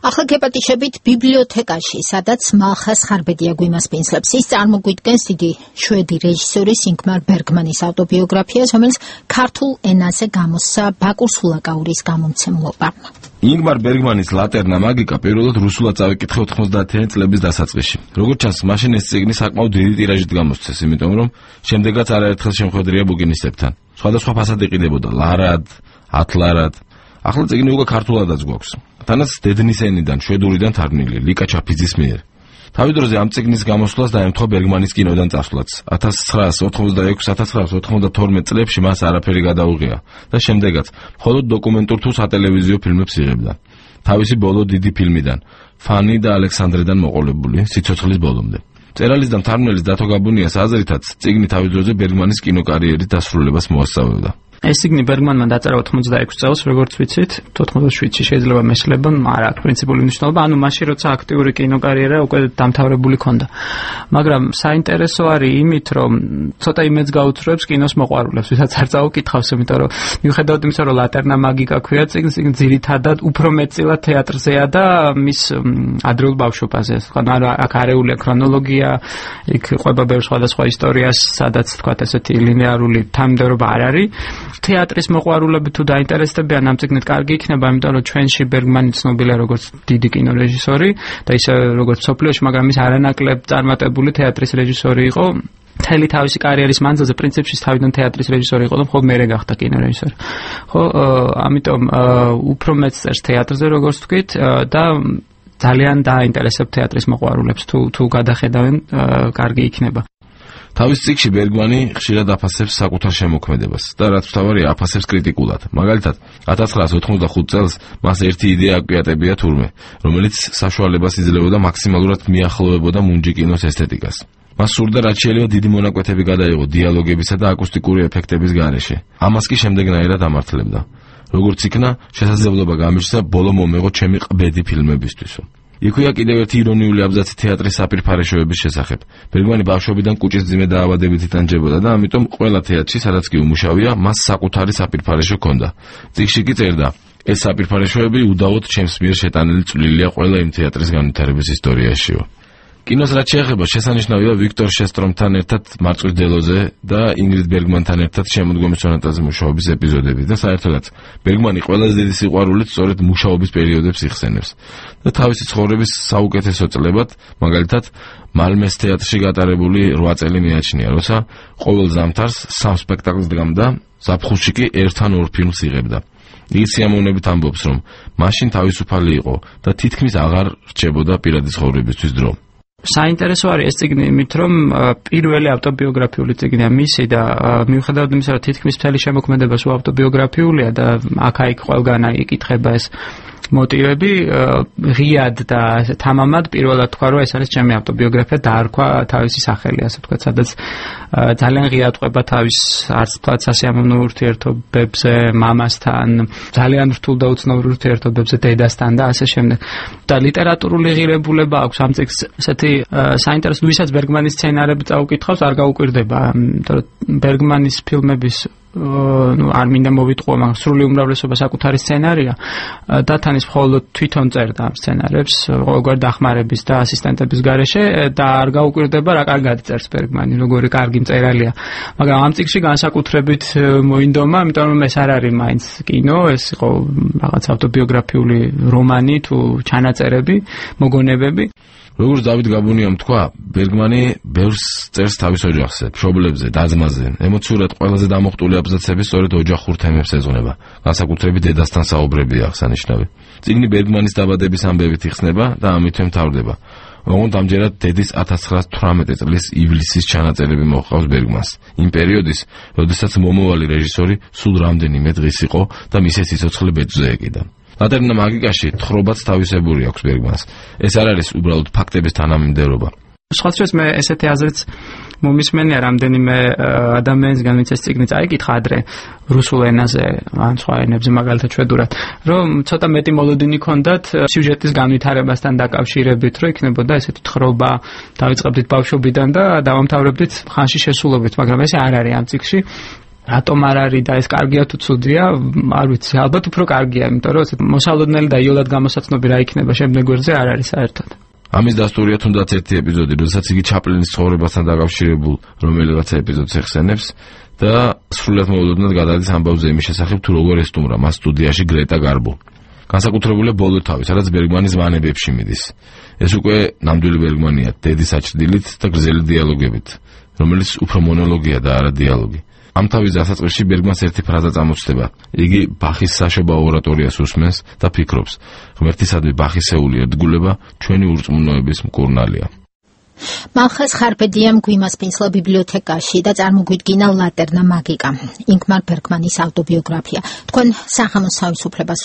ახლა გეპატიშებით ბიბლიოთეკაში, სადაც მალხას ხარბედია გვიმასპინძლებს. ის წარმოგვიდგენს დიდი შვედი რეჟისორის ინგმარ ბერგმანის ავტობიოგრაფიას, რომელიც ქართულ ენაზე გამოსცა ბაკურ სულაკაურის გამომცემლობა. ინგმარ ბერგმანის ლატერნა მაგიკა პირველად რუსულად წავიკითხე 90-იანი წლების დასაწყისში. როგორც ჩანს, მაშინ ეს წიგნი საკმაოდ დიდი ტირაჟით გამოსცეს, იმიტომ რომ შემდეგაც არაერთხელ შემხვედრია ბუგინისტებთან. სხვადასხვა ფასად იყიდებოდა ლარად, ათლარად. ახლა წიგნი უკვე ქართულადაც გვაქვს. თანაც დედნის ენიდან, შვედურიდან თარგმნილი ლიკა ჩაფიძის მიერ. თავი დროზე ამ წიგნის გამოსვლას დაემთხვა ბერგმანის კინოდან წასვლაც. 1986-1992 წლებში მას არაფერი გადაუღია და შემდეგაც მხოლოდ დოკუმენტურ თუ სატელევიზიო ფილმებს იღებდა. თავისი ბოლო დიდი ფილმიდან, ფანი და ალექსანდრედან მოყოლებული, სიცოცხლის ბოლომდე. მწერალის და მთარგმნელის დათო გაბუნიას აზრითაც, წიგნი თავი დროზე ბერგმანის კინოკარიერის დასრულებას მოასწავებდა. ეს წიგნი ბერგმანმა დაწერა 86 წელს, როგორც ვიცით, 87-ში შეიძლება მესლება, არა აქვს პრინციპული მნიშვნელობა, ანუ მაშინ როცა აქტიური კინოკარიერა უკვე დამთავრებული ქონდა. მაგრამ საინტერესო არის იმით, რომ ცოტა იმედს გაუწევს კინოს მოყვარულებს, ვისაც არ წაუკითხავს, იმიტომ რომ მიუხედავად იმისა, რომ ლატერნა მაგიკა ქვია წიგნს, ძირითადად უფრო მეტწილად თეატრზეა და მის ადრეულ ბავშვობაზე. ანუ აქ არეულია ქრონოლოგია, იქ ყვება ბევრ სხვადასხვა ისტორიას, სადაც თქვათ ესეთი ლინეარული თანმიმდევრობა არ არის. თეატრის მოყვარულები თუ დაინტერესდებიან ამ წიგნით კარგი იქნება, იმიტომ რომ ჩვენში ბერგმანი ცნობილია როგორც დიდი კინორეჟისორი და ისე როგორც მსოფლიოში, მაგრამ ის არანაკლებ წარმატებული თეატრის რეჟისორი იყო. მთელი თავისი კარიერის მანძილზე პრინციპში თავიდან თეატრის რეჟისორი იყო და მხოლოდ მერე გახდა კინორეჟისორი. ხო, ამიტომ უფრო მეც წერს თეატრზე, როგორც თქვით, და ძალიან დაინტერესებს თეატრის მოყვარულებს, თუ გადახედავენ, კარგი იქნება. თავის წიგნში ბერგმანი ხშირად აფასებს საკუთარ შემოქმედებას და რაც მთავარია, აფასებს კრიტიკულად. მაგალითად, 1985 წელს მას ერთი იდეა აკვიატებია თურმე, რომელიც საშუალებას იძლეოდა მაქსიმალურად მიახლოვებოდა მუნჯი კინოს ესთეტიკას. მას სურდა რაც შეიძლება დიდი მონაკვეთები გადაიღო დიალოგებისა და აკუსტიკური ეფექტების გარეშე. ამას კი შემდეგნაირად ამართლებდა. როგორც იქნა, შესაძლებლობა გამიჩნდა ბოლო მომეღო ჩემი ყბედი ფილმებისთვისო. იქვეა კიდევ ერთი ირონიული აბზაცი თეატრის საპირფარეშოების შესახებ. ბერგმანი ბავშვობიდან კუჭის ძიმე დაავადებით იტანჯებოდა და ამიტომ ყველა თეატრში, სადაც კი უმუშავია, მას საკუთარი საპირფარეშო ჰქონდა. წიგნში კი წერდა: ეს საპირფარეშოები უდავოდ ჩემს მიერ შეტანილი წვლილია ყველა იმ თეატრის განვითარების ისტორიაშიო. კინოს რაც შეეხება, შესანიშნავია ვიქტორ შესტრომთან ერთად მარწყვის დელოზე და ინგრიდ ბერგმანთან ერთად შემოდგომის სონატაზე მუშაობის ეპიზოდები და საერთოდაც ბერგმანი ყველაზე დიდი სიყვარულით სწორედ მუშაობის პერიოდებს იხსენებს და თავისი ცხოვრების საუკეთესო წლებად, მაგალითად, მალმეს თეატრში გატარებული 8 წელი მიაჩნია, როცა ყოველ ზამთარს 3 სპექტაკლს დგამდა, ზაფხულში კი 1-2 ფილმს იღებდა. ის სიამოვნებით ამბობს, რომ მაშინ თავისუფალი იყო და თითქმის აღარ რჩებოდა პირადი ცხოვრებისთვის დრო. საინტერესო არის ეს წიგნი იმით, რომ პირველი ავტობიოგრაფიული წიგნია მისი და მიუხედავად იმისა, რომ თითქმის მთელი შემოქმედება სულ ავტობიოგრაფიულია და აქ-იქ ყველგან იკითხება ეს მოტივები, ღიად და თამამად პირველად თქვა, რომ ეს არის ჩემი ავტობიოგრაფია, დაარქვა თავისი სახელი, ასე ვთქვათ, სადაც ძალიან ღიად ყვება თავის არც თქვათ სასიამოვნო ურთიერთობებზე მამასთან, ძალიან რთულ და უცნობ ურთიერთობებზე დედასთან და ასე შემდეგ. და ლიტერატურული ღირებულება აქვს ამ წიგნს, ესეთი საინტერესო, ვისაც ბერგმანის სცენარები წაუკითხავს, არ გაუკვირდება, იმიტომ რომ ბერგმანის ფილმების არ მინდა მოვიტყუო, მაგრამ სრული უმრავლესობა საკუთარი სცენარია და თან ის მხოლოდ თვითონ წერდა ამ სცენარებს ყოველგვარი დახმარების და ასისტენტების გარეშე და არ გაუკვირდება რა კარგად წერს ბერგმანი, როგორი კარგი მწერალია. მაგრამ ამ წიგნში განსაკუთრებით მოინდომა, იმიტომ რომ ეს არ არის მაინც კინო, ეს იყო რაღაც ავტობიოგრაფიული რომანი თუ ჩანაწერები, მოგონებები. როგორც დავით გაბუნიამ თქვა, ბერგმანი ბევრს წერს თავის ოჯახზე, მშობლებზე, და-ძმაზე. ემოციურად ყველაზე დამოხტული აბზაცები სწორედ ოჯახურ თემებს ეძღვნება. განსაკუთრებით დედასთან საუბრებია აღსანიშნავი. წიგნი ბერგმანის დაბადების ამბებით იხსნება და ამით მთავრდება. ოღონდ ამჯერად დედის 1918 წლის ივლისის ჩანაწერები მოჰყავს ბერგმანს. იმ პერიოდის, როდესაც მომავალი რეჟისორი სულ რამდენიმე დღის იყო და მისი სიცოცხლე ბეჭდზე ეკიდა. ლატერნა მაგიკაში თხრობაც თავისებური აქვს ბერგმანს. ეს არ არის უბრალოდ ფაქტების თანამიმდევრობა. სხვათა მე ესეთი აზრიც მომისმენია რამდენიმე ადამიანისგან, ვინც ეს წიგნი წაიკითხა ადრე რუსულ ენაზე, ან სხვა ენებზე, მაგალითად შვედურად, რომ ცოტა მეტი მოლოდინი ჰქონდათ სიუჟეტის განვითარებასთან დაკავშირებით, რომ იქნებოდა ესეთი თხრობა, დავიწყებდით ბავშვობიდან და დავამთავრებდით ხანში შესულობით, მაგრამ ესე არ არის ამ წიგნში. რატომ არ არის და ეს კარგია თუ ცუდია, არ ვიცი, ალბათ უფრო კარგია, იმიტომ რომ ესეთ მოსალოდნელი და იოლად გამოსაცნობი რა იქნება შემდეგ გვერდზე არ არის საერთოდ. ამის დასტურია თუნდაც ერთი ეპიზოდი, როდესაც იგი ჩაპლინის ცხოვრებასთან დაკავშირებულ რომელიღაცა ეპიზოდს ეხსენებს და სრულად მოულოდნელად გადადის ამბავზე იმის შესახებ, თუ როგორ ესტუმრა მას სტუდიაში გრეტა გარბო. განსაკუთრებულია ბოლო თავი, სადაც ბერგმანი ზვანებებში მიდის. ეს უკვე ნამდვილი ბერგმანია, დედის აჩრდილით და გრძელი დიალოგებით, რომელიც უფრო მონოლოგია და არა დიალოგი. ამ თავის დასაწყისში ბერგმანს ერთი ფრაზა წამოწდება. იგი ბახის საშობაო ორატორიას უსმენს და ფიქრობს, ღმერთისადმი ბახისეული ერთგულება ჩვენი ურწმუნოების მკურნალია. მალხაზ ხარბედიამ გვიმასპინსლა ბიბლიოთეკაში და წარმოგვიდგინა ლატერნა მაგიკა, ინგმარ ბერგმანის ავტობიოგრაფია. თქვენ საღამოს თავისუფლებას